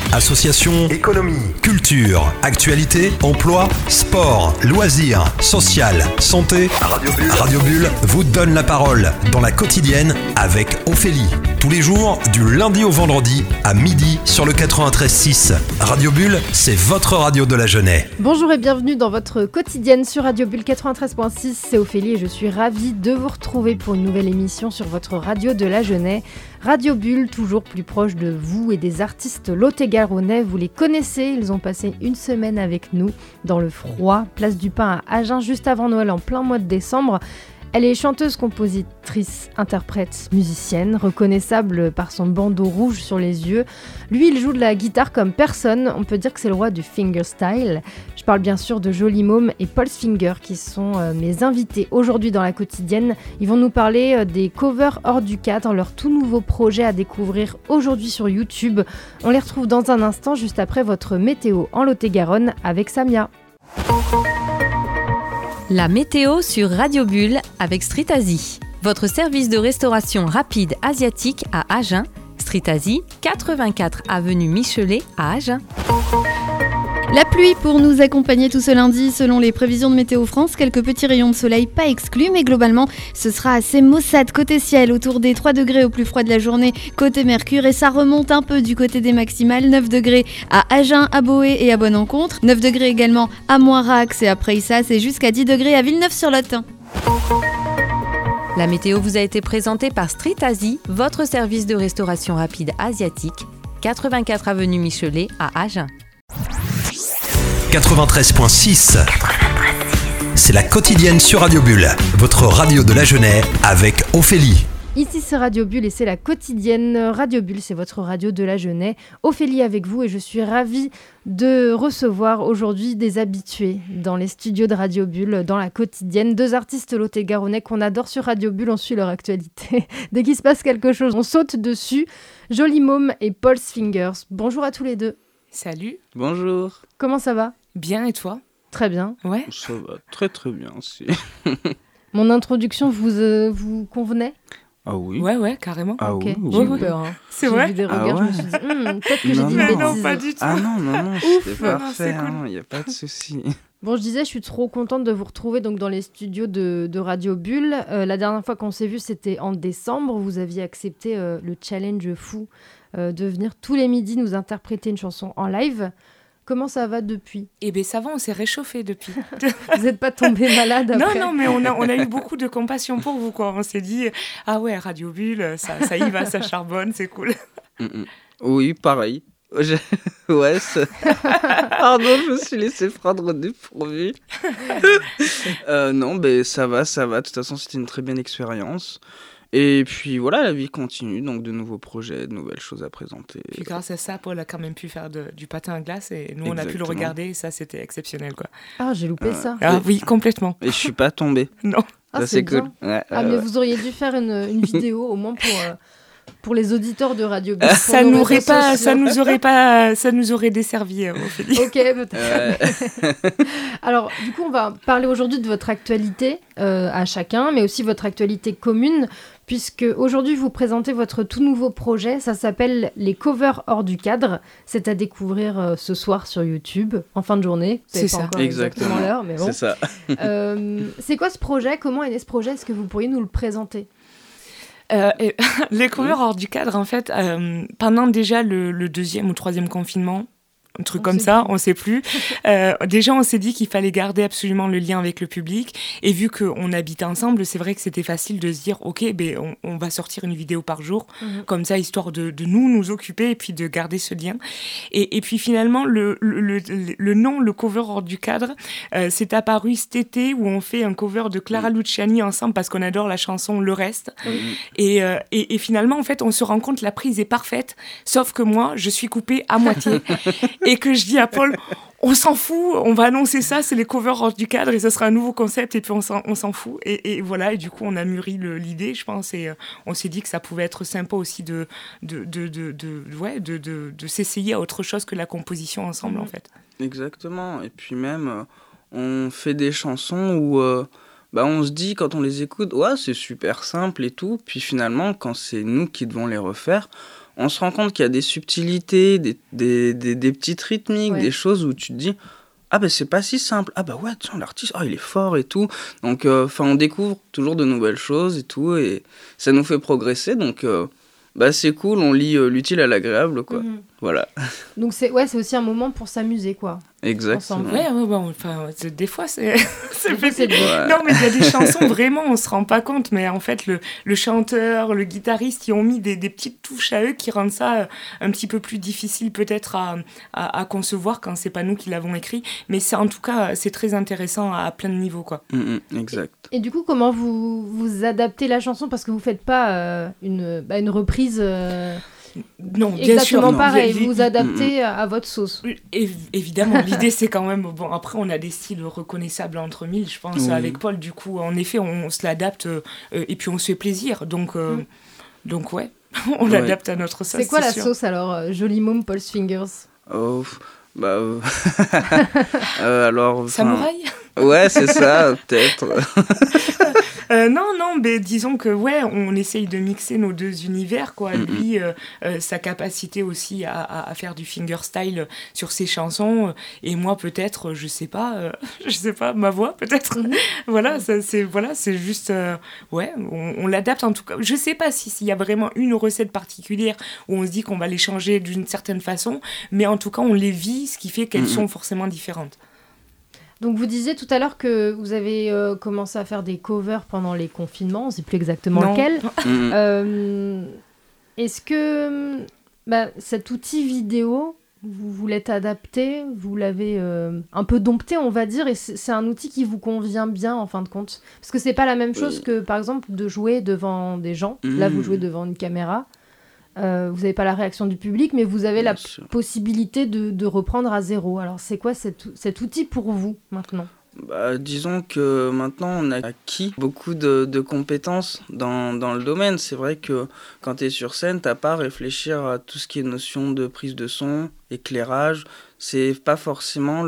Association, économie, culture, actualité, emploi, sport, loisirs, social, santé. Radio Bulle vous donne la parole dans la quotidienne avec Ophélie. Tous les jours, du lundi au vendredi, à midi sur le 93.6. Radio Bulle, c'est votre radio de la Genève. Bonjour et bienvenue dans votre quotidienne sur Radio Bulle 93.6. C'est Ophélie et je suis ravie de vous retrouver pour une nouvelle émission sur votre radio de la Genève. Radio Bulle, toujours plus proche de vous et des artistes lot-et-garonnais. Vous les connaissez, ils ont passé une semaine avec nous dans le froid, place du Pin à Agen, juste avant Noël en plein mois de décembre. Elle est chanteuse, compositrice, interprète, musicienne, reconnaissable par son bandeau rouge sur les yeux. Lui, il joue de la guitare comme personne, on peut dire que c'est le roi du fingerstyle. Je parle bien sûr de Joli Môme et Paul Finger qui sont mes invités aujourd'hui dans la quotidienne. Ils vont nous parler des covers hors du cadre, leur tout nouveau projet à découvrir aujourd'hui sur YouTube. On les retrouve dans un instant, juste après votre météo en Lot-et-Garonne avec Samia. La météo sur Radio Bulle avec Street Asie, votre service de restauration rapide asiatique à Agen. Street Asie, 84 avenue Michelet à Agen. La pluie pour nous accompagner tout ce lundi selon les prévisions de Météo France. Quelques petits rayons de soleil pas exclus, mais globalement ce sera assez maussade côté ciel, autour des 3 degrés au plus froid de la journée côté Mercure, et ça remonte un peu du côté des maximales. 9 degrés à Agen, à Boé et à Bonne-Encontre, 9 degrés également à Moirax et à Preissas, et jusqu'à 10 degrés à Villeneuve-sur-Lot. La météo vous a été présentée par Street Asie, votre service de restauration rapide asiatique, 84 avenue Michelet à Agen. 93.6. C'est la quotidienne sur Radio Bulle, votre radio de la Genève avec Ophélie. Ici c'est Radio Bulle et c'est la quotidienne. Radio Bulle, c'est votre radio de la Genève. Ophélie avec vous, et je suis ravie de recevoir aujourd'hui des habitués dans les studios de Radio Bulle, dans la quotidienne. 2 artistes lot-et-garonnais qu'on adore sur Radio Bulle, on suit leur actualité. Dès qu'il se passe quelque chose, on saute dessus. Joli Môme et Paul Fingers. Bonjour à tous les deux. Salut. Bonjour. Comment ça va ? Bien, et toi ? Très bien. Ouais. Ça va très très bien aussi. Mon introduction vous convenait ? Ah oui. Ouais, carrément. Ah ok. oui. J'ai eu peur. Hein. C'est j'ai vrai ? vu des regards, Ah ouais. je me suis dit, peut-être que j'ai dit une Mais bêtise. non, pas du tout. Ah non, Ouf, c'était non, parfait, c'est cool. il n'y a pas de souci. Bon, je disais, je suis trop contente de vous retrouver donc, dans les studios de Radio Bulle. La dernière fois qu'on s'est vu, c'était en décembre. Vous aviez accepté le challenge fou de venir tous les midis nous interpréter une chanson en live. Comment ça va depuis ? Eh bien, ça va, on s'est réchauffé depuis. Vous n'êtes pas tombé malade après ? Non, mais on a eu beaucoup de compassion pour vous, quoi. On s'est dit, ah ouais, Radio Bulle, ça y va, ça charbonne, c'est cool. Oui, pareil. Ouais, pardon, je me suis laissé prendre au dépourvu. Non, mais ça va. De toute façon, c'était une très bonne expérience. Et puis voilà, la vie continue, donc de nouveaux projets, de nouvelles choses à présenter. Puis grâce à ça, Paul a quand même pu faire du patin à glace, et nous, on a pu le Exactement. regarder, et ça, c'était exceptionnel, quoi. Ah, j'ai loupé ça. Ah oui, complètement. Et je suis pas tombé. Non. Ah, Ça, c'est cool. bien. Ouais, Mais vous auriez dû faire une vidéo, au moins pour les auditeurs de Radio Bulle. Ça nous aurait desservi, Ophélie. Ok, peut-être. Alors, du coup, on va parler aujourd'hui de votre actualité à chacun, mais aussi votre actualité commune, puisque aujourd'hui, vous présentez votre tout nouveau projet. Ça s'appelle Les covers hors du cadre. C'est à découvrir ce soir sur YouTube, en fin de journée. C'est pas ça. encore Exactement l'heure, mais bon. c'est ça. C'est quoi ce projet ? Comment est né ce projet ? Est-ce que vous pourriez nous le présenter ? Les covers hors du cadre, en fait, pendant déjà le 2e ou 3e confinement, un truc comme ça, on sait plus. Déjà, on s'est dit qu'il fallait garder absolument le lien avec le public. Et vu qu'on habitait ensemble, c'est vrai que c'était facile de se dire, ok, on va sortir une vidéo par jour, comme ça, histoire de nous occuper et puis de garder ce lien. Et puis finalement, le nom, le cover hors du cadre, c'est apparu cet été où on fait un cover de Clara Luciani ensemble parce qu'on adore la chanson Le Reste. Et finalement, en fait, on se rend compte la prise est parfaite, sauf que moi, je suis coupée à moitié. Et que je dis à Paul, on s'en fout, on va annoncer ça, c'est les covers hors du cadre et ça sera un nouveau concept et puis on s'en fout. Et voilà, et du coup, on a mûri l'idée, je pense, et on s'est dit que ça pouvait être sympa aussi de s'essayer à autre chose que la composition ensemble, en fait. Exactement. Et puis même, on fait des chansons où on se dit, quand on les écoute, ouais, c'est super simple et tout. Puis finalement, quand c'est nous qui devons les refaire, on se rend compte qu'il y a des subtilités, des petites rythmiques, des choses où tu te dis « Ah ben c'est pas si simple, ah bah ouais, tiens, l'artiste, il est fort et tout ». Donc on découvre toujours de nouvelles choses et tout, et ça nous fait progresser, donc c'est cool, on lie l'utile à l'agréable, quoi. Voilà. Donc c'est aussi un moment pour s'amuser, quoi. Exactement. Des fois c'est non, mais il y a des chansons vraiment on se rend pas compte, mais en fait le chanteur, le guitariste, ils ont mis des petites touches à eux qui rendent ça un petit peu plus difficile peut-être à concevoir quand c'est pas nous qui l'avons écrit, mais c'est en tout cas c'est très intéressant à plein de niveaux, quoi. Exact. Et du coup, comment vous adaptez la chanson, parce que vous faites pas une reprise non, bien exactement sûr, non. pareil, vous adaptez à votre sauce. Évidemment, l'idée c'est quand même, après on a des styles reconnaissables entre mille, je pense, avec Paul, du coup, en effet, on se l'adapte et puis on se fait plaisir, donc ouais, on l'adapte à notre sauce. C'est quoi la sûr. sauce alors, Joli Môme, Paul's Fingers? Alors... Samouraï. Ouais, c'est ça, peut-être. Non, mais disons que on essaye de mixer nos deux univers, quoi. Lui, sa capacité aussi à faire du fingerstyle sur ses chansons, et moi peut-être, je sais pas, ma voix peut-être. Voilà, c'est juste, on l'adapte en tout cas. Je sais pas s'il y a vraiment une recette particulière où on se dit qu'on va les changer d'une certaine façon, mais en tout cas on les vit, ce qui fait qu'elles sont forcément différentes. Donc vous disiez tout à l'heure que vous avez commencé à faire des covers pendant les confinements, on ne sait plus exactement lequel. Est-ce que cet outil vidéo, vous l'êtes adapté, vous l'avez un peu dompté, on va dire, et c'est un outil qui vous convient bien en fin de compte? Parce que c'est pas la même chose que par exemple de jouer devant des gens. Là vous jouez devant une caméra. Vous n'avez pas la réaction du public, mais vous avez possibilité de reprendre à zéro. Alors, c'est quoi cet outil pour vous, maintenant ? Disons que maintenant, on a acquis beaucoup de compétences dans le domaine. C'est vrai que quand tu es sur scène, tu n'as pas à réfléchir à tout ce qui est notion de prise de son, éclairage. C'est pas forcément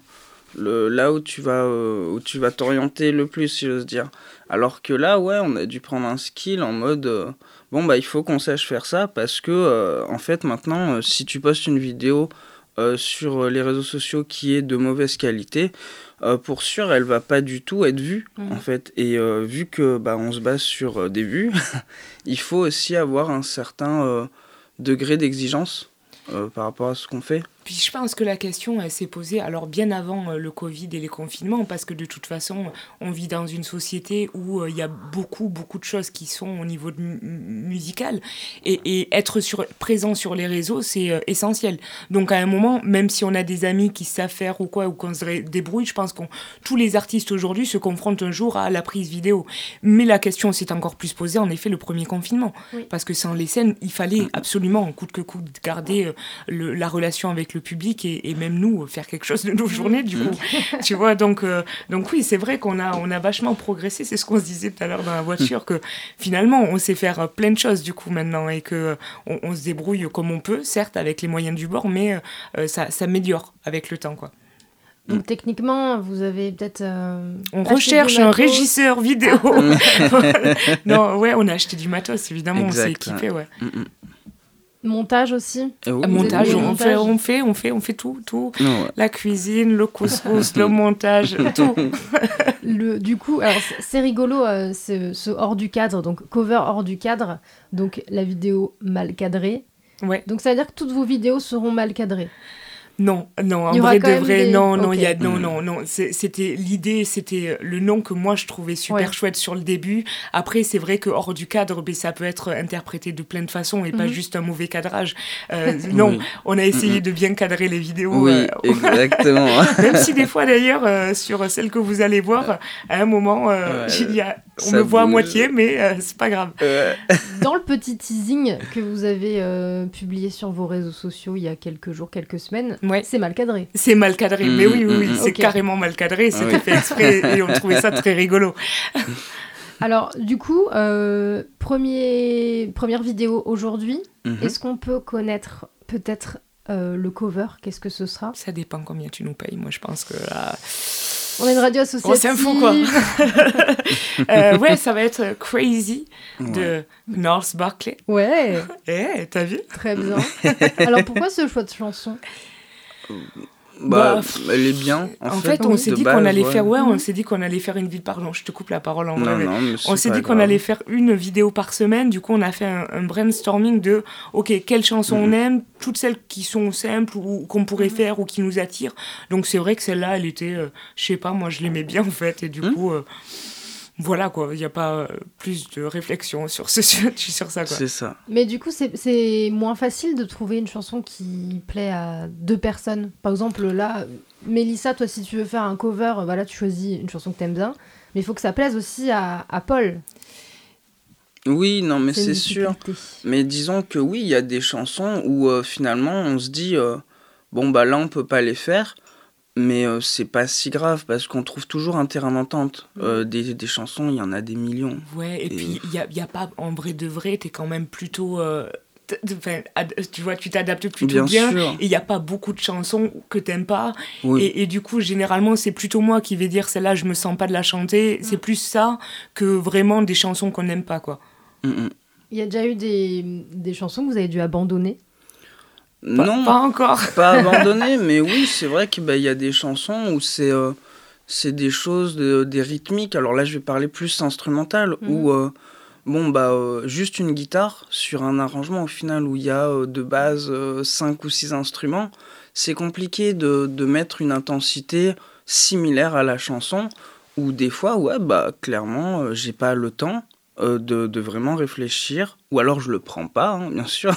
là où tu vas t'orienter le plus, si j'ose dire. Alors que là, on a dû prendre un skill en mode... il faut qu'on sache faire ça parce que, en fait, maintenant, si tu postes une vidéo sur les réseaux sociaux qui est de mauvaise qualité, pour sûr, elle va pas du tout être vue, en fait. Et vu que on se base sur des vues, il faut aussi avoir un certain degré d'exigence par rapport à ce qu'on fait. Puis je pense que la question, elle s'est posée alors bien avant le Covid et les confinements, parce que de toute façon, on vit dans une société où il y a beaucoup de choses qui sont au niveau musical, et être présent sur les réseaux, c'est essentiel. Donc à un moment, même si on a des amis qui savent faire ou quoi, ou qu'on se débrouille, je pense que tous les artistes aujourd'hui se confrontent un jour à la prise vidéo. Mais la question s'est encore plus posée, en effet, le premier confinement. Parce que sans les scènes, il fallait absolument, coûte que coûte, garder la relation avec le public et même nous faire quelque chose de nos journées, du coup. Tu vois, donc oui, c'est vrai qu'on a vachement progressé. C'est ce qu'on se disait tout à l'heure dans la voiture, que finalement on sait faire plein de choses du coup maintenant, et que on se débrouille comme on peut, certes avec les moyens du bord, mais ça s'améliore avec le temps, quoi. Donc techniquement, vous avez peut-être... on recherche un régisseur vidéo. Non, on a acheté du matos, évidemment, exact, on s'est équipé, Montage aussi. Montage, on fait tout. La cuisine, le couscous, le montage, tout. Du coup, alors c'est rigolo, ce hors du cadre, donc cover hors du cadre, donc la vidéo mal cadrée. Donc ça veut dire que toutes vos vidéos seront mal cadrées. Non, en vrai de vrai, non. C'était l'idée, c'était le nom que moi je trouvais super chouette sur le début. Après, c'est vrai que hors du cadre, ça peut être interprété de plein de façons et pas juste un mauvais cadrage. Non, on a essayé de bien cadrer les vidéos. Oui, exactement. Même si des fois d'ailleurs, sur celle que vous allez voir, à un moment, on me voit à moitié, mais c'est pas grave. Dans le petit teasing que vous avez publié sur vos réseaux sociaux il y a quelques jours, quelques semaines, c'est mal cadré. C'est mal cadré, mais oui, c'est carrément mal cadré. C'était fait exprès et on trouvait ça très rigolo. Alors, du coup, première vidéo aujourd'hui. Est-ce qu'on peut connaître peut-être le cover? Qu'est-ce que ce sera? Ça dépend combien tu nous payes. Moi, je pense que là... On est une radio associative. On s'infout, quoi. Ouais, ça va être Crazy de Gnarls Barkley. Ouais. T'as vu? Très bien. Alors, pourquoi ce choix de chanson? Elle est bien. En fait, on s'est dit qu'on allait faire, on s'est dit qu'on allait faire une vidéo. Pardon, je te coupe la parole en vrai. On s'est dit qu'on allait faire une vidéo par semaine. Du coup, on a fait un brainstorming de, ok, quelles chansons on aime, toutes celles qui sont simples ou qu'on pourrait faire ou qui nous attirent. Donc c'est vrai que celle-là, elle était, je sais pas, moi je l'aimais bien en fait, et du coup. Voilà quoi, il n'y a pas plus de réflexion sur ça quoi. C'est ça. Mais du coup, c'est moins facile de trouver une chanson qui plaît à deux personnes. Par exemple, là, Mélissa, toi, si tu veux faire un cover, là, tu choisis une chanson que t'aimes bien, mais il faut que ça plaise aussi à Paul. Oui, non, mais c'est sûr. Mais disons que oui, il y a des chansons où finalement, on se dit, là, on peut pas les faire. Mais c'est pas si grave parce qu'on trouve toujours un terrain d'entente. Des chansons, il y en a des millions. Ouais, et puis il y a pas, en vrai de vrai, t'es quand même plutôt... tu vois, tu t'adaptes plutôt bien et il n'y a pas beaucoup de chansons que t'aimes pas. Oui. Et du coup, généralement, c'est plutôt moi qui vais dire celle-là, je me sens pas de la chanter. C'est plus ça que vraiment des chansons qu'on n'aime pas, quoi. Il y a déjà eu des chansons que vous avez dû abandonner? Non, pas encore. Pas abandonné, mais oui, c'est vrai qu'il y a des chansons où c'est des choses, des rythmiques. Alors là, je vais parler plus instrumental, où juste une guitare sur un arrangement au final où il y a de base 5 ou 6 instruments, c'est compliqué de mettre une intensité similaire à la chanson, où des fois, clairement, j'ai pas le temps. De vraiment réfléchir, ou alors je le prends pas, bien sûr,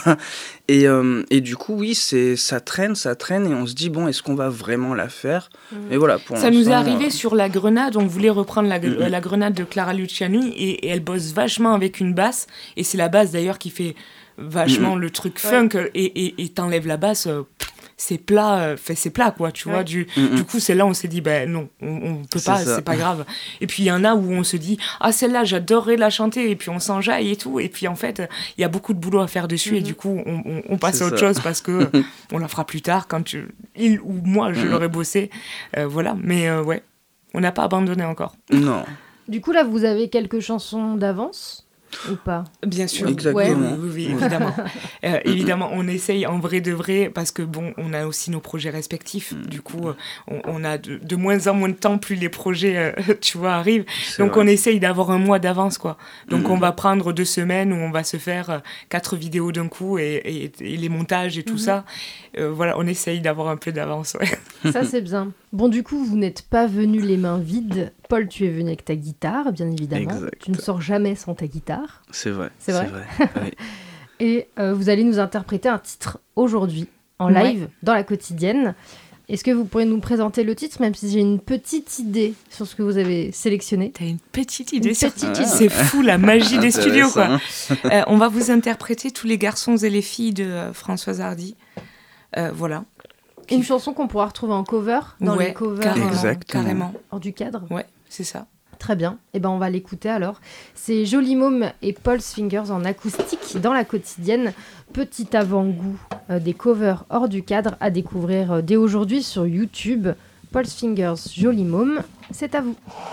et du coup oui, ça traîne, et on se dit est-ce qu'on va vraiment la faire? Et voilà, pour ça nous est arrivé sur La Grenade, on voulait reprendre la Grenade de Clara Luciani, et elle bosse vachement avec une basse, et c'est la basse d'ailleurs qui fait vachement le truc funk, et t'enlèves la basse, c'est plat quoi, tu vois. Du coup, celle-là, on s'est dit, non, on peut pas, c'est pas grave. Et puis, il y en a où on se dit, celle-là, j'adorerais la chanter, et puis on s'enjaille et tout. Et puis, en fait, il y a beaucoup de boulot à faire dessus, et du coup, on passe à autre chose parce que on la fera plus tard quand il ou moi, je l'aurai bossé. Voilà, mais ouais, on n'a pas abandonné encore. Non. Du coup, là, vous avez quelques chansons d'avance? Ou pas? Bien sûr. Exactement. Oui, évidemment. Évidemment, on essaye en vrai de vrai parce que on a aussi nos projets respectifs. Du coup, on a de moins en moins de temps plus les projets, tu vois, arrivent. Donc, on essaye d'avoir un mois d'avance, quoi. Donc, on va prendre 2 semaines où on va se faire 4 vidéos d'un coup et les montages et tout ça. Voilà, on essaye d'avoir un peu d'avance, ouais. Ça, c'est bien. Bon, du coup, vous n'êtes pas venus les mains vides. Paul, tu es venu avec ta guitare, bien évidemment. Exact. Tu ne sors jamais sans ta guitare. C'est vrai. C'est vrai. Oui. Et vous allez nous interpréter un titre aujourd'hui, en live, dans la quotidienne. Est-ce que vous pourriez nous présenter le titre, même si j'ai une petite idée sur ce que vous avez sélectionné? T'as une petite idée sur ce titre? C'est fou, la magie des studios, quoi. On va vous interpréter Tous les garçons et les filles de Françoise Hardy. Voilà. Une chanson qu'on pourra retrouver en cover, dans les covers carrément. Hors du cadre. Ouais, c'est ça. Très bien. Et on va l'écouter alors. C'est Joli Môme et Paul's Fingers en acoustique dans la quotidienne. Petit avant-goût des covers hors du cadre à découvrir dès aujourd'hui sur YouTube. Paul's Fingers, Joli Môme, c'est à vous.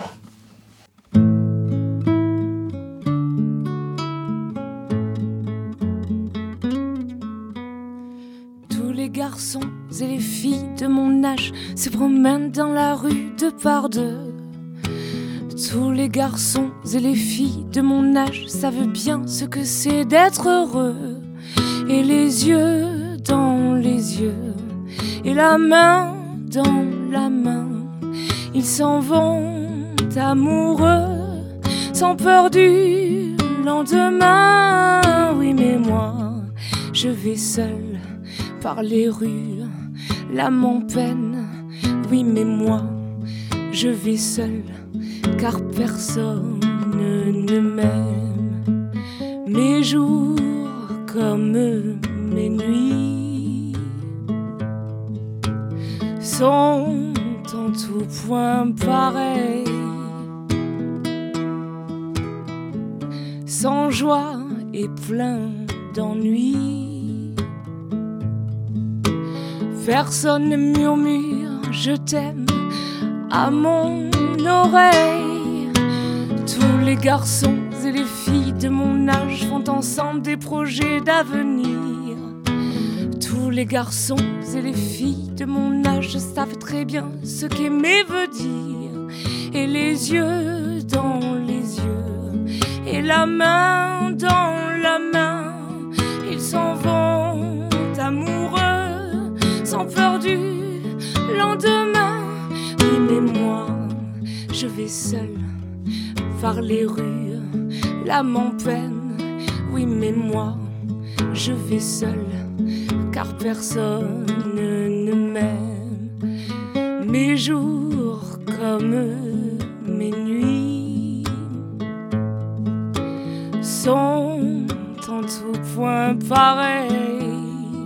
Les garçons et les filles de mon âge se promènent dans la rue de par deux. Tous les garçons et les filles de mon âge savent bien ce que c'est d'être heureux. Et les yeux dans les yeux, et la main dans la main, ils s'en vont amoureux, sans peur du lendemain. Oui, mais moi, je vais seule par les rues, l'âme en peine. Oui, mais moi, je vais seule, car personne ne m'aime. Mes jours comme mes nuits sont en tout point pareils, sans joie et plein d'ennui. Personne ne murmure je t'aime à mon oreille. Tous les garçons et les filles de mon âge font ensemble des projets d'avenir. Tous les garçons et les filles de mon âge savent très bien ce qu'aimer veut dire. Et les yeux dans les yeux, et la main dans la main, ils s'en vont amoureux, sans peur du lendemain. Oui, mais moi, je vais seule par les rues, l'âme en peine. Oui, mais moi, je vais seule, car personne ne m'aime. Mes jours comme mes nuits sont en tout point pareils,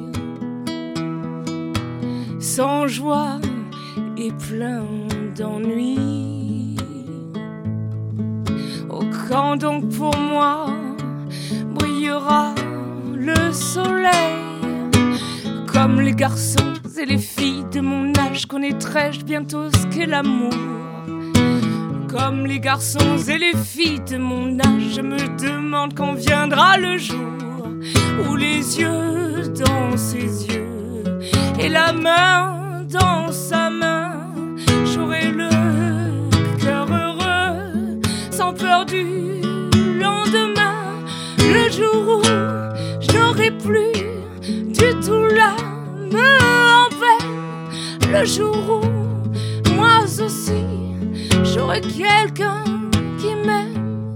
sans joie et plein d'ennuis. Oh, quand donc pour moi brillera le soleil, comme les garçons et les filles de mon âge connaîtrai-je bientôt ce qu'est l'amour. Comme les garçons et les filles de mon âge, je me demande quand viendra le jour où les yeux dans ses yeux et la main dans sa main, j'aurai le cœur heureux, sans peur du lendemain. Le jour où je n'aurai plus du tout l'âme en peine, le jour où moi aussi j'aurai quelqu'un qui m'aime.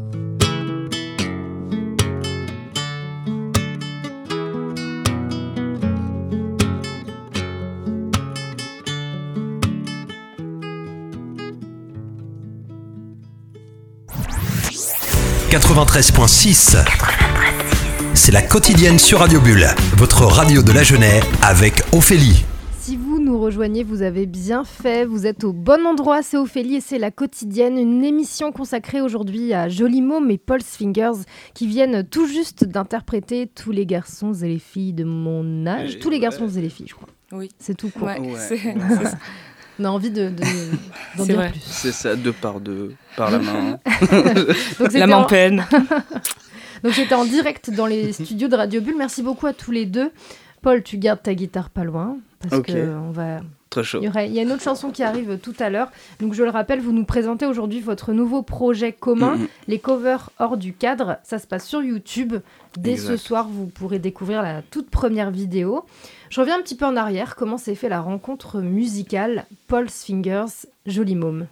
« 93.6 » C'est la quotidienne sur Radio Bulle, votre radio de la Genève avec Ophélie. Si vous nous rejoignez, vous avez bien fait, vous êtes au bon endroit, c'est Ophélie et c'est la quotidienne, une émission consacrée aujourd'hui à Joli Môme et Paul's Fingers qui viennent tout juste d'interpréter tous les garçons et les filles de mon âge, tous les garçons et les filles je crois. Oui. C'est tout court. Ouais. C'est ça. On a envie d'en dire vrai. plus. C'est ça, deux par la main. Donc, la main en peine. Donc j'étais en direct dans les studios de Radio Bulle. Merci beaucoup à tous les deux. Paul, tu gardes ta guitare pas loin parce que on va. Très chaud. Il y a une autre chanson qui arrive tout à l'heure. Donc je le rappelle, vous nous présentez aujourd'hui votre nouveau projet commun, les covers hors du cadre. Ça se passe sur YouTube. Dès ce soir, vous pourrez découvrir la toute première vidéo. Je reviens un petit peu en arrière. Comment s'est fait la rencontre musicale Paul's Fingers, Joli Môme?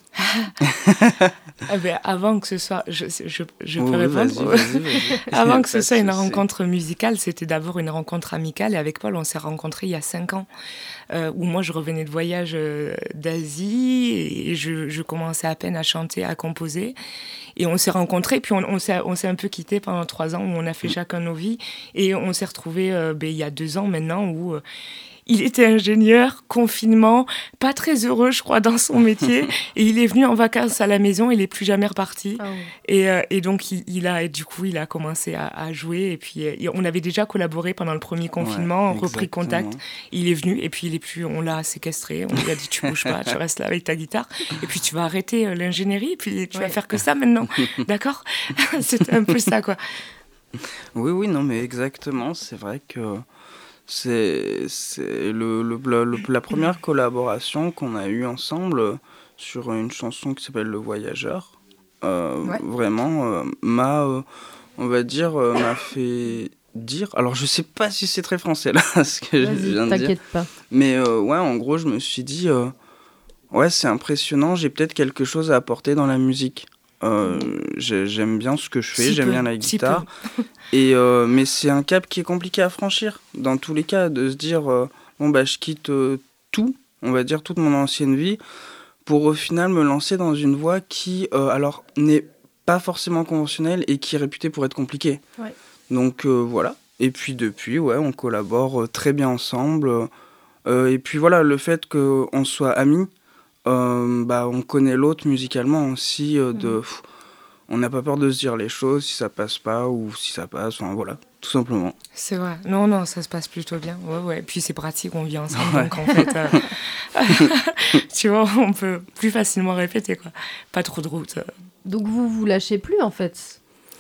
Avant que ce soit, je peux répondre. Vas-y. Avant que ce soit une rencontre musicale, c'était d'abord une rencontre amicale. Et avec Paul, on s'est rencontrés il y a 5 ans, où moi je revenais de voyage d'Asie et je commençais à peine à chanter, à composer. Et on s'est rencontrés, puis on s'est un peu quittés pendant 3 ans où on a fait chacun nos vies. Et on s'est retrouvés il y a 2 ans maintenant où il était ingénieur, confinement, pas très heureux, je crois, dans son métier. Et il est venu en vacances à la maison, il n'est plus jamais reparti. Oh. Et donc, il a commencé à jouer. Et puis, on avait déjà collaboré pendant le premier confinement, repris contact. Il est venu, et puis on l'a séquestré. On lui a dit, tu bouges pas, tu restes là avec ta guitare. Et puis, tu vas arrêter l'ingénierie, et puis tu vas faire que ça maintenant. D'accord? C'était un peu ça, quoi. Oui, non, mais exactement. C'est vrai que c'est la première collaboration qu'on a eue ensemble sur une chanson qui s'appelle Le Voyageur. Vraiment, m'a fait dire... Alors, je sais pas si c'est très français, là, ce que je viens de dire. T'inquiète pas. Mais en gros, je me suis dit... c'est impressionnant, j'ai peut-être quelque chose à apporter dans la musique. J'aime bien ce que je fais, j'aime bien la guitare. Mais c'est un cap qui est compliqué à franchir. Dans tous les cas, de se dire, je quitte tout, on va dire toute mon ancienne vie, pour au final me lancer dans une voie qui, n'est pas forcément conventionnelle et qui est réputée pour être compliquée. Ouais. Donc voilà. Et puis depuis, on collabore très bien ensemble. Et puis voilà, le fait qu'on soit amis, on connaît l'autre musicalement aussi. on n'a pas peur de se dire les choses, si ça passe pas ou si ça passe, enfin voilà, tout simplement. C'est vrai. Non, ça se passe plutôt bien. Ouais. Puis c'est pratique, on vit ensemble, donc en fait, tu vois, on peut plus facilement répéter, quoi. Pas trop de route. Donc vous lâchez plus, en fait.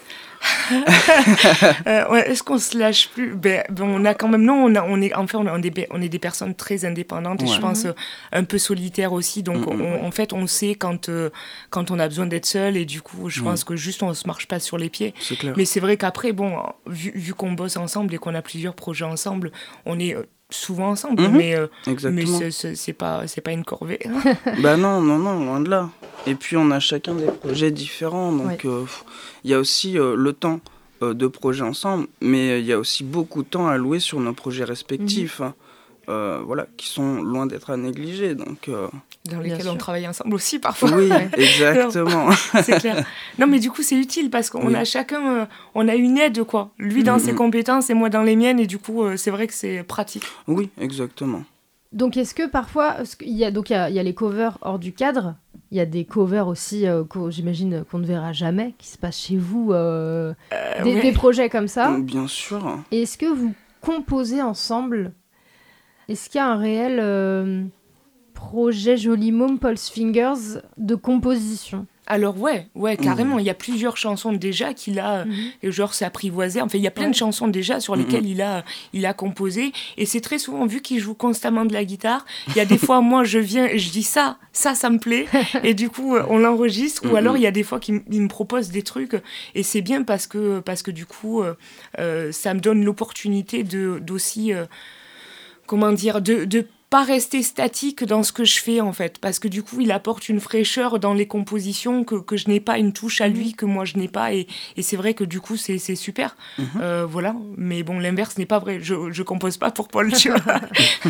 Est-ce qu'on se lâche plus? On a quand même, non, on est des personnes très indépendantes et je pense un peu solitaires aussi, donc en fait on sait quand on a besoin d'être seul et du coup je pense que juste on se marche pas sur les pieds. C'est clair. Mais c'est vrai qu'après vu qu'on bosse ensemble et qu'on a plusieurs projets ensemble, on est souvent ensemble, mais c'est pas une corvée. Bah non, loin de là. Et puis on a chacun des projets différents, donc il y a aussi le temps de projets ensemble, mais il y a aussi beaucoup de temps à allouer sur nos projets respectifs, voilà, qui sont loin d'être à négliger, donc... Dans lesquels on travaille ensemble aussi parfois. Oui, exactement. C'est clair. Non, mais du coup, c'est utile parce qu'on a chacun, on a une aide, quoi. Lui dans ses compétences et moi dans les miennes, et du coup, c'est vrai que c'est pratique. Oui, exactement. Donc, est-ce que parfois, il y a les covers hors du cadre, il y a des covers aussi, j'imagine qu'on ne verra jamais, qui se passent chez vous, des projets comme ça. Bien sûr. Et est-ce que vous composez ensemble? Est-ce qu'il y a un réel projet Joli Môme, Paul's Fingers de composition? Alors ouais, carrément, il y a plusieurs chansons déjà qu'il a, genre c'est apprivoisé, enfin il y a plein de chansons déjà sur lesquelles il a composé, et c'est très souvent, vu qu'il joue constamment de la guitare, il y a des fois, moi je viens et je dis ça me plaît, et du coup on l'enregistre, ou alors il y a des fois qu'il me propose des trucs, et c'est bien parce que du coup ça me donne l'opportunité d'aussi, comment dire, de pas rester statique dans ce que je fais, en fait, parce que du coup il apporte une fraîcheur dans les compositions que je n'ai pas, une touche à lui que moi je n'ai pas, et c'est vrai que du coup c'est super, voilà, mais bon, l'inverse n'est pas vrai, je compose pas pour Paul, tu vois.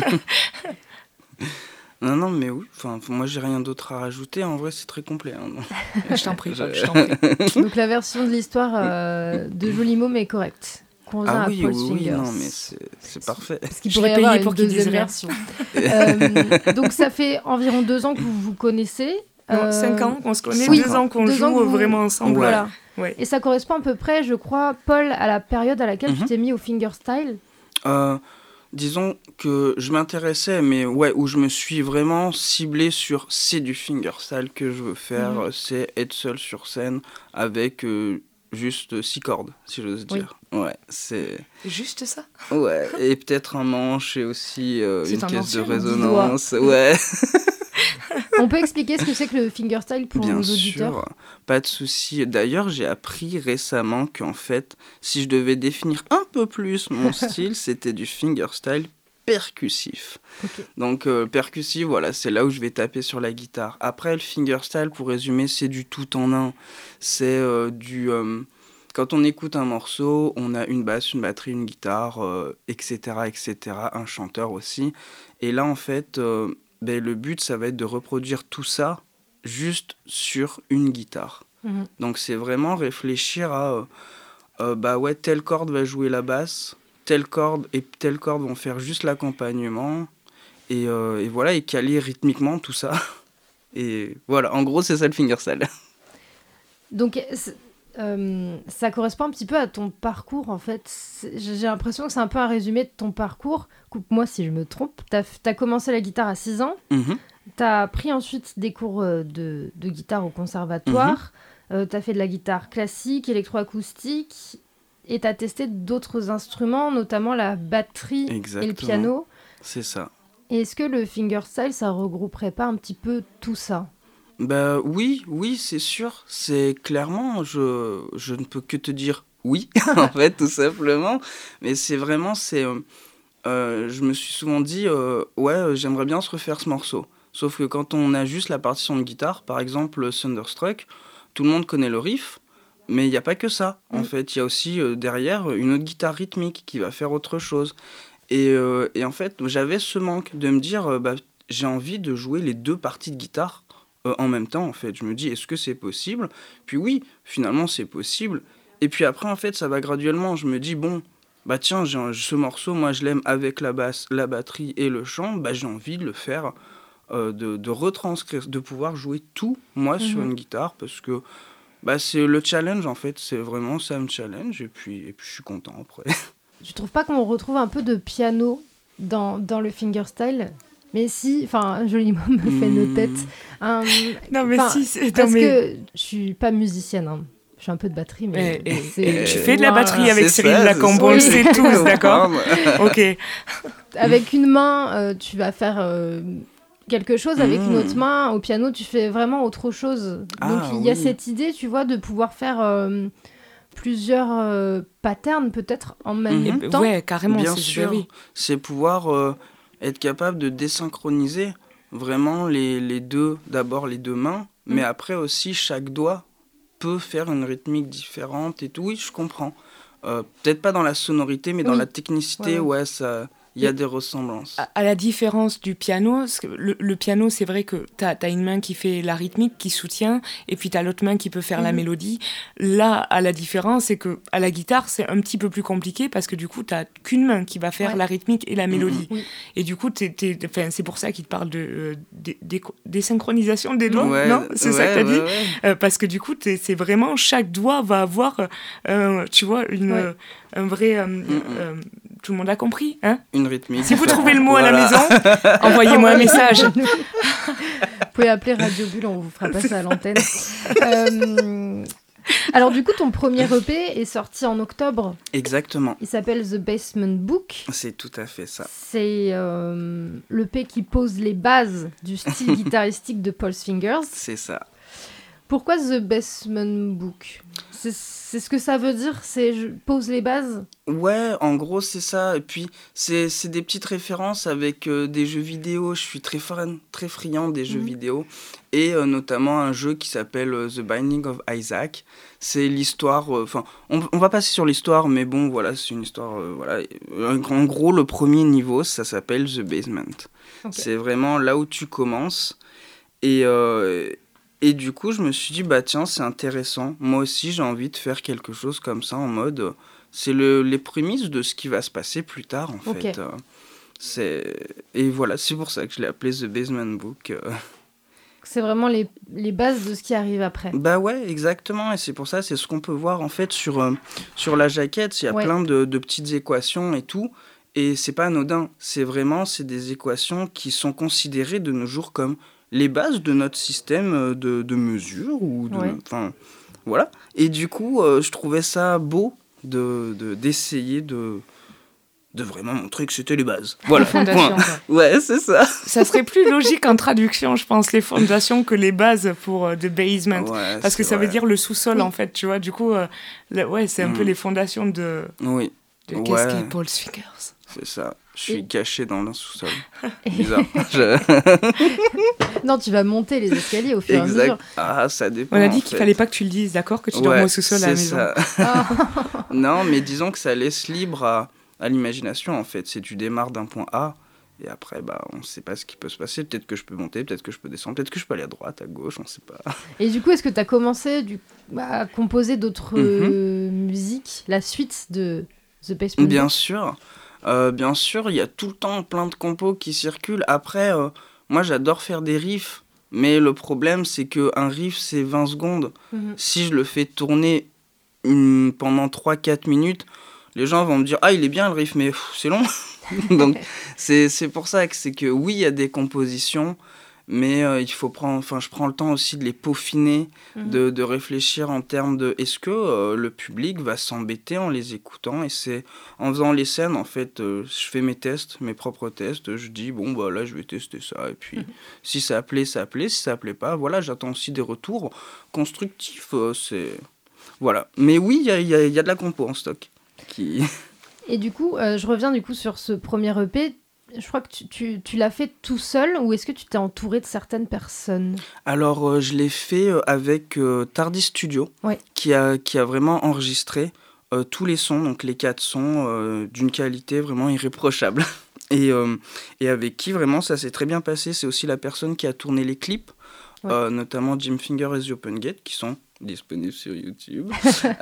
Non, mais oui, enfin, moi j'ai rien d'autre à rajouter, en vrai c'est très complet. Je t'en prie. Donc la version de l'histoire de Joli Môme est correcte. Oui, non, mais c'est parfait. Parce qu'il pourrait y avoir une deuxième version. Donc ça fait environ 2 ans que vous vous connaissez. 5 ans qu'on se connaît, 2 ans qu'on joue vraiment ensemble. Voilà. Ouais. Et ça correspond à peu près, je crois, Paul, à la période à laquelle tu t'es mis au fingerstyle. Disons que je m'intéressais, mais où je me suis vraiment ciblé sur c'est du fingerstyle que je veux faire, c'est être seul sur scène avec... juste 6 cordes, si j'ose dire. Ouais, c'est... Juste ça? Ouais, et peut-être un manche et aussi une caisse de résonance. Ouais. On peut expliquer ce que c'est que le fingerstyle pour nos auditeurs? Bien sûr, pas de souci. D'ailleurs, j'ai appris récemment qu'en fait, si je devais définir un peu plus mon style, c'était du fingerstyle percussif. Okay. Donc percussif, voilà, c'est là où je vais taper sur la guitare. Après, le fingerstyle, pour résumer, c'est du tout en un. C'est quand on écoute un morceau, on a une basse, une batterie, une guitare, etc., un chanteur aussi. Et là, en fait, le but, ça va être de reproduire tout ça juste sur une guitare. Donc c'est vraiment réfléchir à telle corde va jouer la basse, telle corde et telle corde vont faire juste l'accompagnement, et voilà, et caler rythmiquement tout ça. Et voilà, en gros, c'est ça le fingerstyle. Donc, ça correspond un petit peu à ton parcours, en fait. J'ai l'impression que c'est un peu un résumé de ton parcours. Coupe-moi si je me trompe. T'as commencé la guitare à 6 ans. T'as pris ensuite des cours de guitare au conservatoire. T'as fait de la guitare classique, électroacoustique. Et tu as testé d'autres instruments, notamment la batterie et le piano. C'est ça. Et est-ce que le fingerstyle, ça regrouperait pas un petit peu tout ça? Oui, c'est sûr. C'est clairement, je ne peux que te dire oui, en fait, tout simplement. Mais c'est vraiment, je me suis souvent dit, j'aimerais bien se refaire ce morceau. Sauf que quand on a juste la partition de guitare, par exemple Thunderstruck, tout le monde connaît le riff. Mais il n'y a pas que ça, en fait. Il y a aussi derrière une autre guitare rythmique qui va faire autre chose. Et en fait, j'avais ce manque de me dire, j'ai envie de jouer les 2 parties de guitare en même temps, en fait. Je me dis, est-ce que c'est possible? Puis oui, finalement, c'est possible. Et puis après, en fait, ça va graduellement. Je me dis, tiens, ce morceau, moi, je l'aime avec la basse, la batterie et le chant. J'ai envie de le faire, de retranscrire, de pouvoir jouer tout, moi, sur une guitare, parce que C'est le challenge en fait, c'est vraiment ça me challenge et puis je suis content après. Tu trouves pas qu'on retrouve un peu de piano dans le fingerstyle ? Mais si, enfin, Joli Mot me fait nos têtes. Non mais si, que je suis pas musicienne, hein. Je fais un peu de batterie, mais... tu fais de la batterie avec Cyril Lacombe, on le sait tous, d'accord ? Ok. Avec une main, tu vas faire quelque chose, avec une autre main, au piano, tu fais vraiment autre chose. Donc il y a cette idée, tu vois, de pouvoir faire plusieurs patterns, peut-être, en même temps. Ouais, carrément. Bien sûr, c'est pouvoir être capable de désynchroniser vraiment les deux, d'abord les deux mains, mais après aussi chaque doigt peut faire une rythmique différente et tout. Oui, je comprends. Peut-être pas dans la sonorité, mais dans la technicité, ça... Il y a des ressemblances. À la différence du piano, parce que le piano, c'est vrai que tu as une main qui fait la rythmique, qui soutient, et puis tu as l'autre main qui peut faire la mélodie. Là, à la différence, c'est qu'à la guitare, c'est un petit peu plus compliqué, parce que du coup, tu n'as qu'une main qui va faire la rythmique et la mélodie. Et du coup, c'est pour ça qu'il te parle de désynchronisation des doigts, non ? C'est ça que tu as dit parce que du coup, c'est vraiment, chaque doigt va avoir, tu vois, un vrai... tout le monde a compris, hein ? Une rythmique. Si vous trouvez le mot à la maison, envoyez-moi un message. Vous pouvez appeler Radio Bulle, on vous fera passer à l'antenne. Alors du coup, ton premier EP est sorti en octobre. Exactement. Il s'appelle The Basement Book. C'est tout à fait ça. C'est l'EP qui pose les bases du style guitaristique de Paul's Fingers. C'est ça. Pourquoi The Basement Book ? C'est ce que ça veut dire, c'est je pose les bases ? Ouais, en gros, c'est ça. Et puis, c'est des petites références avec des jeux vidéo. Je suis très friand des jeux vidéo. Et notamment un jeu qui s'appelle The Binding of Isaac. C'est l'histoire... on va passer sur l'histoire, mais bon, voilà, c'est une histoire... En gros, le premier niveau, ça s'appelle The Basement. Okay. C'est vraiment là où tu commences. Et du coup, je me suis dit, tiens, c'est intéressant. Moi aussi, j'ai envie de faire quelque chose comme ça, en mode... c'est les prémices de ce qui va se passer plus tard, en fait. Et voilà, c'est pour ça que je l'ai appelé The Basement Book. C'est vraiment les bases de ce qui arrive après. Ouais, exactement. Et c'est pour ça, c'est ce qu'on peut voir, en fait, sur la jaquette. Il y a plein de petites équations et tout. Et c'est pas anodin. C'est des équations qui sont considérées de nos jours comme... les bases de notre système de mesure ou voilà. Et du coup, je trouvais ça beau d'essayer de vraiment montrer que c'était les bases. Voilà. Les fondations. Ouais, c'est ça. Ça serait plus logique en traduction, je pense, les fondations que les bases pour The Basement. Ouais, parce que ça veut dire le sous-sol, en fait, tu vois. Du coup, c'est un peu les fondations de qu'est-ce qu'est Paul's Fingers. C'est ça. Je suis caché dans un sous-sol. Bizarre. Non, tu vas monter les escaliers au fur et à mesure. Ah, ça dépend. On a dit qu'il fallait pas que tu le dises, d'accord ? Que tu dormes au sous-sol à la maison. C'est ça. Non, mais disons que ça laisse libre à l'imagination, en fait. C'est tu démarres d'un point A, et après, on ne sait pas ce qui peut se passer. Peut-être que je peux monter, peut-être que je peux descendre, peut-être que je peux aller à droite, à gauche, on ne sait pas. Et du coup, est-ce que tu as commencé à composer d'autres musiques, la suite de The Basement Book ? Bien sûr. Bien sûr, il y a tout le temps plein de compos qui circulent. Après, moi, j'adore faire des riffs, mais le problème, c'est qu'un riff, c'est 20 secondes. Si je le fais tourner pendant 3-4 minutes, les gens vont me dire « Ah, il est bien le riff, mais c'est long !» Donc, c'est pour ça que oui, il y a des compositions, mais je prends le temps aussi de les peaufiner, de réfléchir en termes de est-ce que le public va s'embêter en les écoutant, et c'est en faisant les scènes, en fait, je fais mes propres tests, je dis là je vais tester ça, et puis si ça plaît, ça plaît, si ça plaît pas, voilà, j'attends aussi des retours constructifs, voilà. Mais oui, il y a de la compo en stock. Et du coup, je reviens sur ce premier EP. Je crois que tu l'as fait tout seul, ou est-ce que tu t'es entouré de certaines personnes ? Alors, je l'ai fait avec Tardy Studio, qui a vraiment enregistré tous les sons, donc les 4 sons, d'une qualité vraiment irréprochable. Et avec qui, vraiment, ça s'est très bien passé. C'est aussi la personne qui a tourné les clips, notamment Jim Finger et The Open Gate, qui sont disponibles sur YouTube.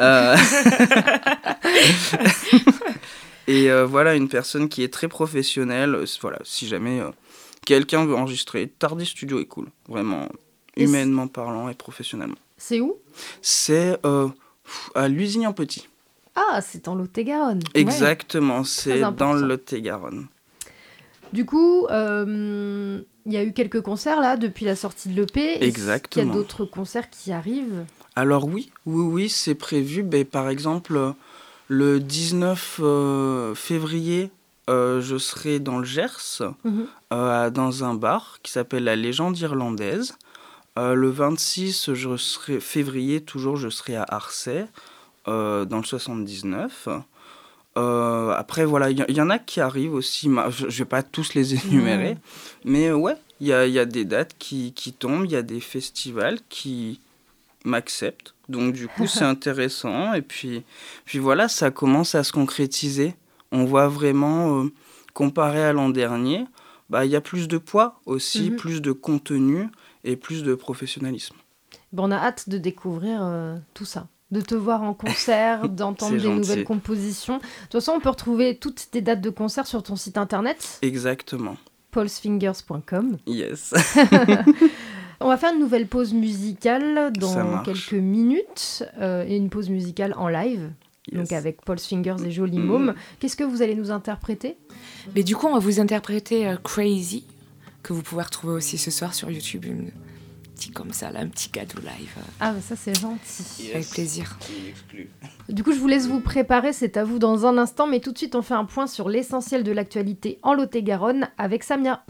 Et voilà, une personne qui est très professionnelle. Voilà, si jamais quelqu'un veut enregistrer, Tardy Studio est cool. Vraiment, humainement parlant et professionnellement. C'est où ? C'est à Lusignan-Petit. Ah, c'est en Lot-et-Garonne. Exactement, c'est Très dans le Lot-et-Garonne. Du coup, il y a eu quelques concerts là depuis la sortie de l'EP. Exactement. Est-ce qu'il y a d'autres concerts qui arrivent ? Alors oui, c'est prévu. Par exemple, le 19 février, je serai dans le Gers, dans un bar qui s'appelle La Légende Irlandaise. Le 26 février, je serai à Arcey, dans le 79. Après, voilà, il y en a qui arrivent aussi. Je ne vais pas tous les énumérer. Mais ouais, il y a des dates qui tombent. Il y a des festivals qui m'acceptent. Donc, du coup, c'est intéressant. Et puis voilà, ça commence à se concrétiser. On voit vraiment, comparé à l'an dernier, il y a plus de poids aussi, plus de contenu et plus de professionnalisme. On a hâte de découvrir tout ça. De te voir en concert, d'entendre des nouvelles compositions. De toute façon, on peut retrouver toutes tes dates de concert sur ton site internet. Exactement. paulsfingers.com. Yes. On va faire une nouvelle pause musicale dans quelques minutes. Et une pause musicale en live. Yes. Donc avec Paul's Fingers et Joli Môme. Qu'est-ce que vous allez nous interpréter ? Mais du coup, on va vous interpréter Crazy, que vous pouvez retrouver aussi ce soir sur YouTube. Comme ça, là, un petit cadeau live. Ah, ça, c'est gentil. Yes. Avec plaisir. Du coup, je vous laisse vous préparer, c'est à vous dans un instant, mais tout de suite, on fait un point sur l'essentiel de l'actualité en Lot-et-Garonne avec Samia.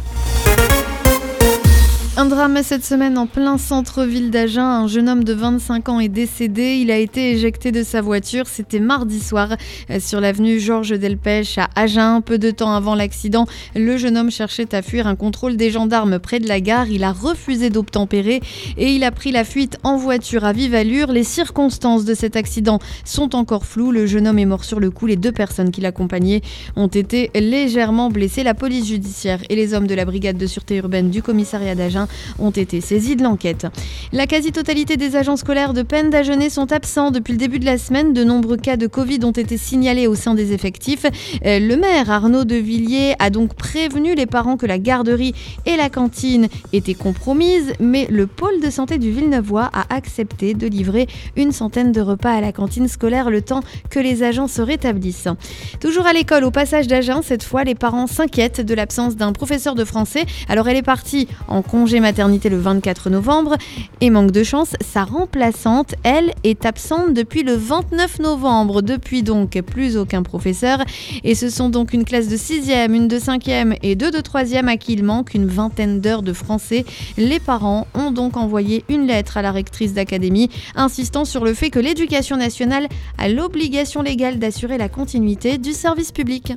Un drame cette semaine en plein centre-ville d'Agen. Un jeune homme de 25 ans est décédé. Il a été éjecté de sa voiture. C'était mardi soir sur l'avenue Georges Delpech à Agen. Peu de temps avant l'accident, le jeune homme cherchait à fuir un contrôle des gendarmes près de la gare. Il a refusé d'obtempérer et il a pris la fuite en voiture à vive allure. Les circonstances de cet accident sont encore floues. Le jeune homme est mort sur le coup. Les 2 personnes qui l'accompagnaient ont été légèrement blessées. La police judiciaire et les hommes de la brigade de sûreté urbaine du commissariat d'Agen ont été saisis de l'enquête. La quasi-totalité des agents scolaires de Pennes d'Agenais sont absents depuis le début de la semaine. De nombreux cas de Covid ont été signalés au sein des effectifs. Le maire Arnaud de Villiers a donc prévenu les parents que la garderie et la cantine étaient compromises, mais le pôle de santé du Villeneuvois a accepté de livrer une centaine de repas à la cantine scolaire le temps que les agents se rétablissent. Toujours à l'école, au passage d'Agen, cette fois, les parents s'inquiètent de l'absence d'un professeur de français. Alors elle est partie en congé maternité le 24 novembre et manque de chance, sa remplaçante, elle, est absente depuis le 29 novembre. Depuis donc, plus aucun professeur et ce sont donc une classe de 6e, une de 5e et 2 de 3e à qui il manque une vingtaine d'heures de français. Les parents ont donc envoyé une lettre à la rectrice d'académie insistant sur le fait que l'éducation nationale a l'obligation légale d'assurer la continuité du service public.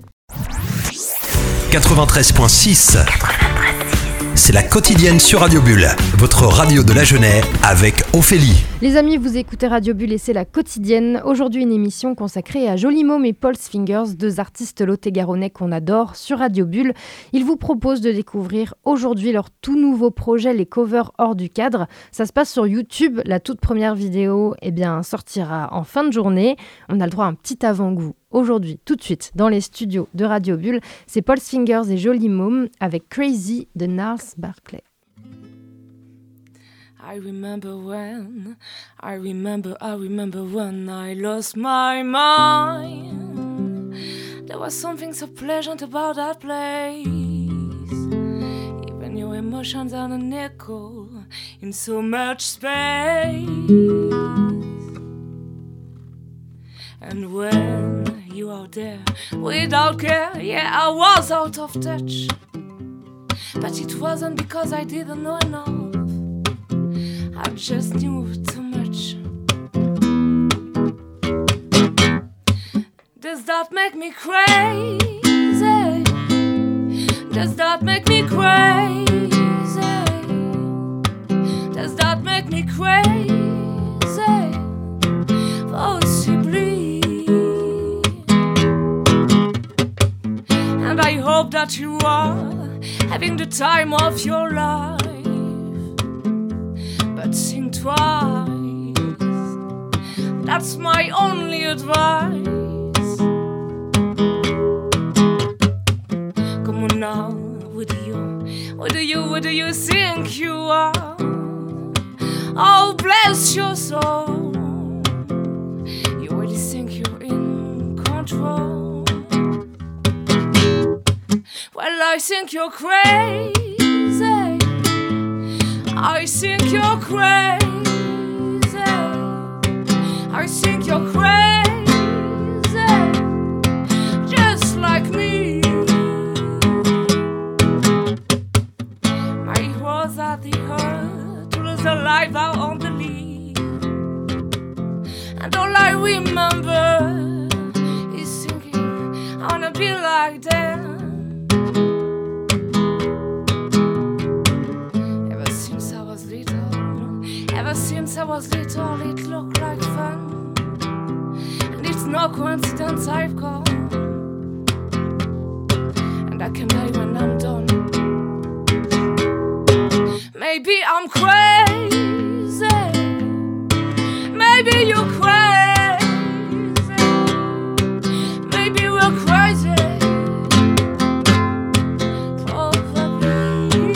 93.6 C'est la quotidienne sur Radio Bulle, votre radio de la Genève avec Ophélie. Les amis, vous écoutez Radio Bulle et c'est la quotidienne. Aujourd'hui, une émission consacrée à Joli Môme et Paul's Fingers, 2 artistes lot-et-garonnais qu'on adore sur Radio Bulle. Ils vous proposent de découvrir aujourd'hui leur tout nouveau projet, les covers hors du cadre. Ça se passe sur YouTube. La toute première vidéo sortira en fin de journée. On a le droit à un petit avant-goût. Aujourd'hui, tout de suite, dans les studios de Radio Bulle, c'est Paul's Fingers et Joli Môme avec Crazy de Gnarls Barkley. I remember when I lost my mind. There was something so pleasant about that place. Even your emotions are a nickel in so much space. And when you out there without care, yeah, I was out of touch. But it wasn't because I didn't know enough, I just knew too much. Does that make me crazy? Does that make me crazy? Does that make me crazy? Possibly. And I hope that you are having the time of your life. But think twice. That's my only advice. Come on now, what do you think you are? Oh, bless your soul. You really think you're in control? Well, I think you're crazy. I think you're crazy. I think you're crazy, just like me. My words are the hurt, to lose a life out on the lead. And all I remember is thinking I wanna be like them. Ever since I was little, it looked like fun. And it's no coincidence I've gone. And I can die when I'm done. Maybe I'm crazy. Maybe you're crazy. Maybe we're crazy. Probably.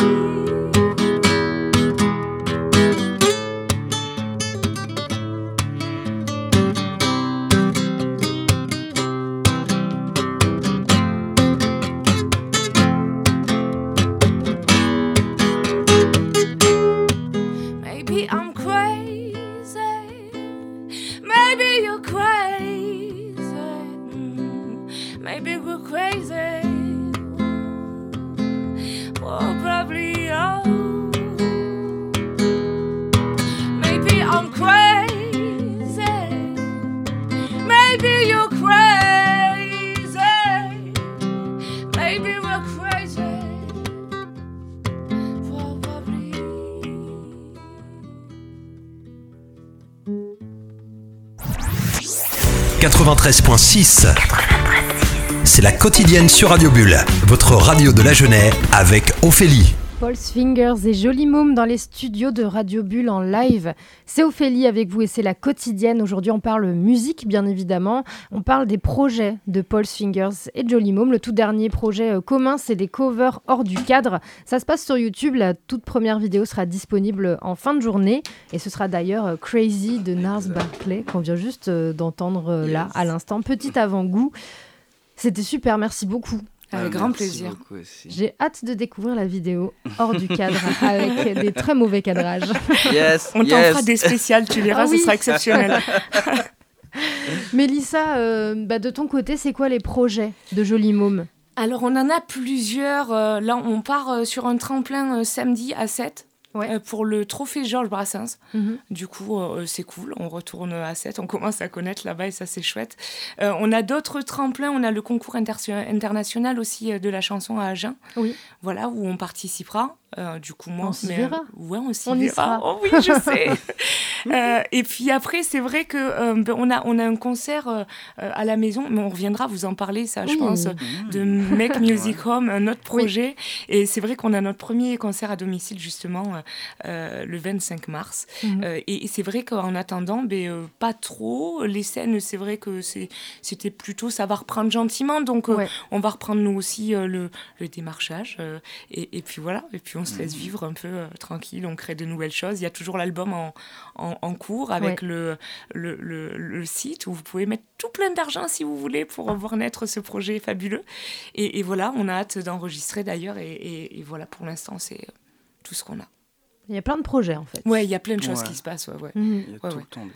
93.6. C'est la quotidienne sur Radio Bulle, votre radio de la Genève avec Ophélie. Paul's Fingers et Joli Môme dans les studios de Radio Bulle en live. C'est Ophélie avec vous et c'est la quotidienne. Aujourd'hui, on parle musique, bien évidemment. On parle des projets de Paul's Fingers et Joli Môme. Le tout dernier projet commun, c'est des covers hors du cadre. Ça se passe sur YouTube. La toute première vidéo sera disponible en fin de journée. Et ce sera d'ailleurs Crazy de Gnarls Barkley qu'on vient juste d'entendre là, à l'instant. Petit avant-goût. C'était super, merci beaucoup. Avec grand plaisir. J'ai hâte de découvrir la vidéo hors du cadre avec des très mauvais cadrages. Yes, on t'en fera des spéciales, tu verras, ce sera exceptionnel. Mélissa, de ton côté, c'est quoi les projets de Joli Môme ? Alors, on en a plusieurs. Là, on part sur un tremplin samedi à 7. Ouais. Pour le trophée Georges Brassens. Du coup, c'est cool. On retourne à 7. On commence à connaître là-bas et ça, c'est chouette. On a d'autres tremplins. On a le concours international aussi de la chanson à Agen. Oui. Voilà, où on participera. Du coup, moi, on s'y verra. Ouais, on s'y verra. Oh oui, je sais. Et puis après, c'est vrai que on a un concert à la maison, mais on reviendra vous en parler, ça, je pense, de Make Music Home, un autre projet. Oui. Et c'est vrai qu'on a notre premier concert à domicile, justement, le 25 mars. Et c'est vrai qu'en attendant, pas trop. Les scènes, c'est vrai que c'était plutôt, ça va reprendre gentiment. Donc, on va reprendre nous aussi le démarchage. Et puis voilà. Et puis on se laisse vivre un peu tranquille, on crée de nouvelles choses. Il y a toujours l'album en cours avec le site où vous pouvez mettre tout plein d'argent si vous voulez pour voir naître ce projet fabuleux. Et voilà, on a hâte d'enregistrer d'ailleurs et voilà, pour l'instant, c'est tout ce qu'on a. Il y a plein de projets en fait. Ouais, il y a plein de choses qui se passent. Ouais. Il y a tout le temps des projets.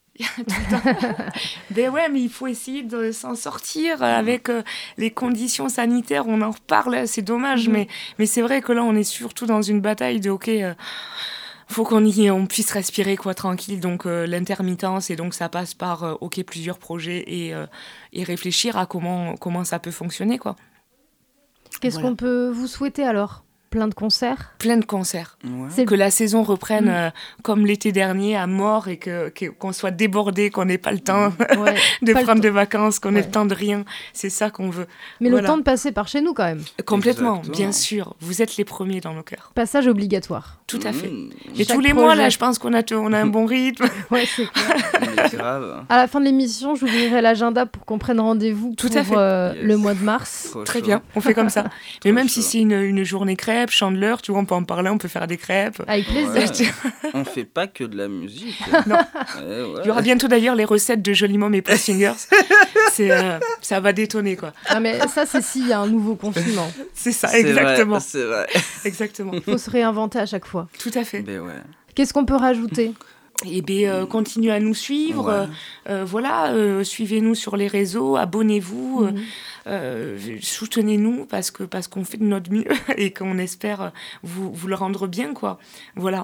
Mais il faut essayer de s'en sortir avec les conditions sanitaires. On en reparle, c'est dommage, mais c'est vrai que là, on est surtout dans une bataille de faut qu'on puisse respirer tranquille. Donc l'intermittence, et donc ça passe par plusieurs projets et réfléchir à comment ça peut fonctionner quoi. Qu'est-ce qu'on peut vous souhaiter alors ? Plein de concerts. Plein de concerts. Ouais. Que la saison reprenne comme l'été dernier à mort et qu'on soit débordé, qu'on n'ait pas le temps de prendre de vacances, qu'on ait le temps de rien. C'est ça qu'on veut. Mais le temps de passer par chez nous quand même. Complètement, bien sûr. Vous êtes les premiers dans nos cœurs. Passage obligatoire. Tout à fait. Et tous les mois, là, je pense qu'on a un bon rythme. Ouais, c'est clair. Grave. À la fin de l'émission, j'ouvrirai l'agenda pour qu'on prenne rendez-vous pour le mois de mars. Très bien, on fait comme ça. Mais même si c'est une journée crève, crêpes, Chandler, tu vois, on peut en parler, on peut faire des crêpes. Avec plaisir. Ouais. On fait pas que de la musique. Non. Ouais. Il y aura bientôt d'ailleurs les recettes de Joli Môme et Paul Fingers. Ça va détonner, quoi. Ah, mais ça, c'est s'il y a un nouveau confinement. C'est ça, exactement. C'est vrai. Exactement. Il faut se réinventer à chaque fois. Tout à fait. Mais ouais. Qu'est-ce qu'on peut rajouter ? Et bien, continuez à nous suivre. Voilà, suivez-nous sur les réseaux, abonnez-vous, soutenez-nous parce qu'on fait de notre mieux et qu'on espère vous le rendre bien, quoi. Voilà.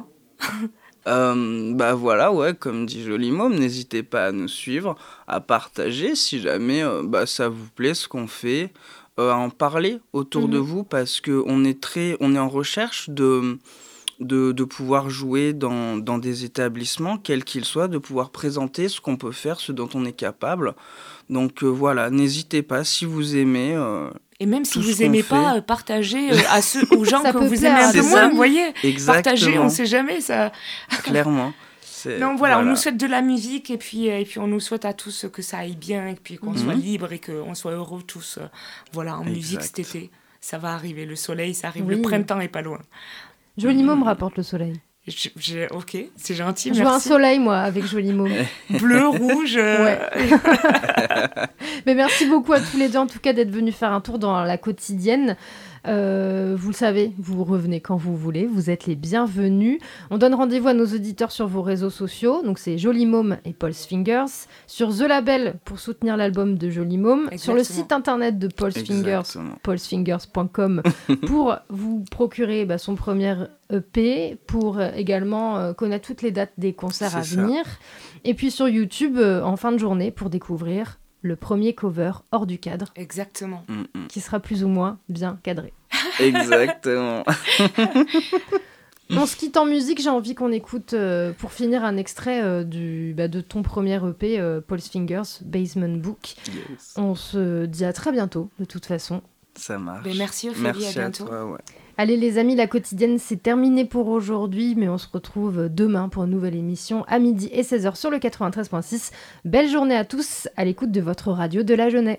Voilà, ouais, comme dit Joli Môme, n'hésitez pas à nous suivre, à partager si jamais ça vous plaît ce qu'on fait, à en parler autour de vous parce qu'on est en recherche de pouvoir jouer dans des établissements, quels qu'ils soient, de pouvoir présenter ce qu'on peut faire, ce dont on est capable. Donc voilà, n'hésitez pas si vous aimez. Et même si vous n'aimez pas, partagez aux gens que vous aimez un peu c'est moins, ça. vous voyez. Exactement. Partagez, on ne sait jamais. Ça. Clairement. Donc voilà, on nous souhaite de la musique et puis on nous souhaite à tous que ça aille bien et puis qu'on soit libre et qu'on soit heureux tous. En musique cet été. Ça va arriver, le soleil, ça arrive, le printemps est pas loin. Joli Môme rapporte le soleil. Ok, c'est gentil, merci. Je vois un soleil, moi, avec Joli Môme. Bleu, rouge. Ouais. Mais merci beaucoup à tous les deux, en tout cas, d'être venus faire un tour dans la quotidienne. Vous le savez, vous revenez quand vous voulez, vous êtes les bienvenus. On donne rendez-vous à nos auditeurs sur vos réseaux sociaux, donc c'est Joli Môme et Paul's Fingers, sur The Label pour soutenir l'album de Joli Môme, sur le site internet de Paul's Fingers, paulsfingers.com pour vous procurer son premier EP, pour également connaître toutes les dates des concerts à venir, et puis sur YouTube en fin de journée pour découvrir le premier cover hors du cadre. Exactement. Qui sera plus ou moins bien cadré. Exactement. On se quitte en musique, j'ai envie qu'on écoute, pour finir, un extrait de ton premier EP, Paul's Fingers, Basement Book. Yes. On se dit à très bientôt, de toute façon. Ça marche. Merci Ophélie, à bientôt. Toi, ouais. Allez les amis, la quotidienne c'est terminé pour aujourd'hui, mais on se retrouve demain pour une nouvelle émission à midi et 16h sur le 93.6. Belle journée à tous, à l'écoute de votre radio de la Jeunesse.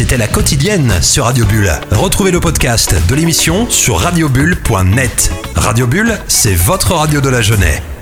C'était la quotidienne sur Radio Bulle. Retrouvez le podcast de l'émission sur radiobulle.net. Radio Bulle, c'est votre radio de la Genève.